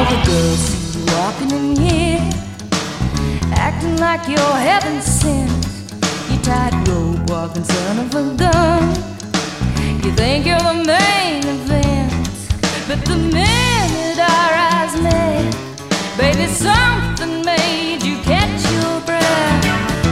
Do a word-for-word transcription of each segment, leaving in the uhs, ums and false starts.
All the girls see you walking in here, acting like you're heaven sent. You tightrope walking son of a gun. You think you're the main event, but the minute our eyes met, baby, something made you catch your breath.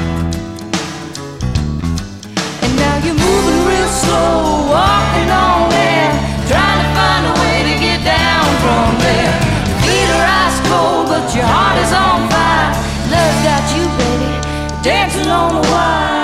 And now you're moving real slow, walking on air, trying to find a way to get down from there. Your feet are ice cold, but your heart is on fire. Love's got you, baby, dancing on the wire.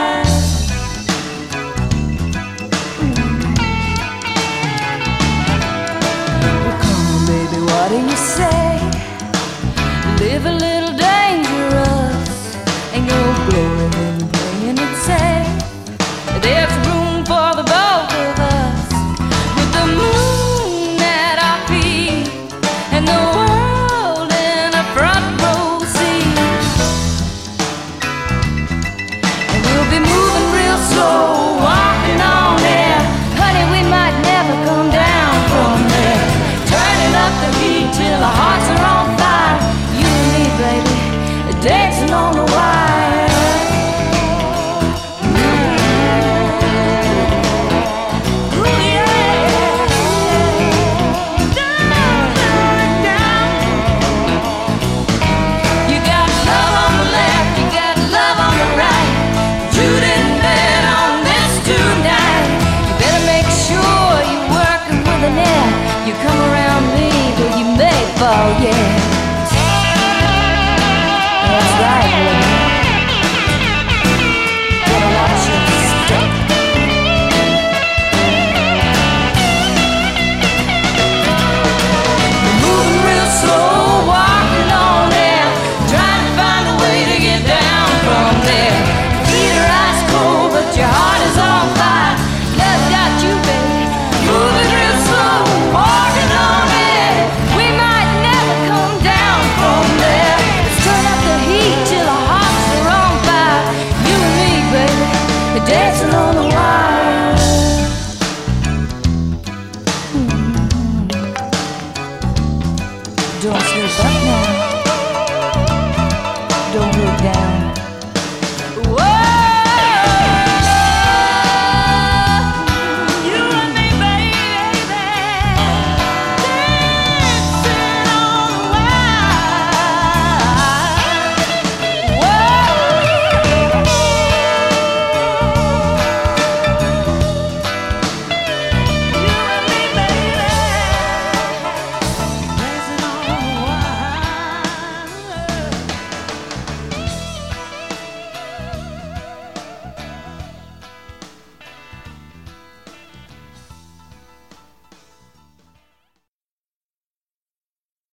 What do you say? Live a little dangerous, ain't no glory in playing it safe. There's room for the both of us, with the moon at our feet and the world in a front row seat. And we'll be moving real slow, walking on air. Honey, we might never come down from there. Turning up the heat till our hearts are on fire. You and me, baby, dancing on the wire. Ooh, yeah. Down, down, down. You got love on the left, you got love on the right. You didn't bet on this tonight. You better make sure you're working with an air. You come around me, but you may fall, yeah. That's right, baby. Better watch your step. You're moving real slow, walking on air, trying to find a way to get down from there. Your feet are ice cold, but your heart is on fire. Love's got you, baby, moving real slow, walking on air. We might never come down from there. Let's turn up the heat till our hearts are on fire. You and me, baby, we're dancing on the wire. Mm-hmm. Don't slip up.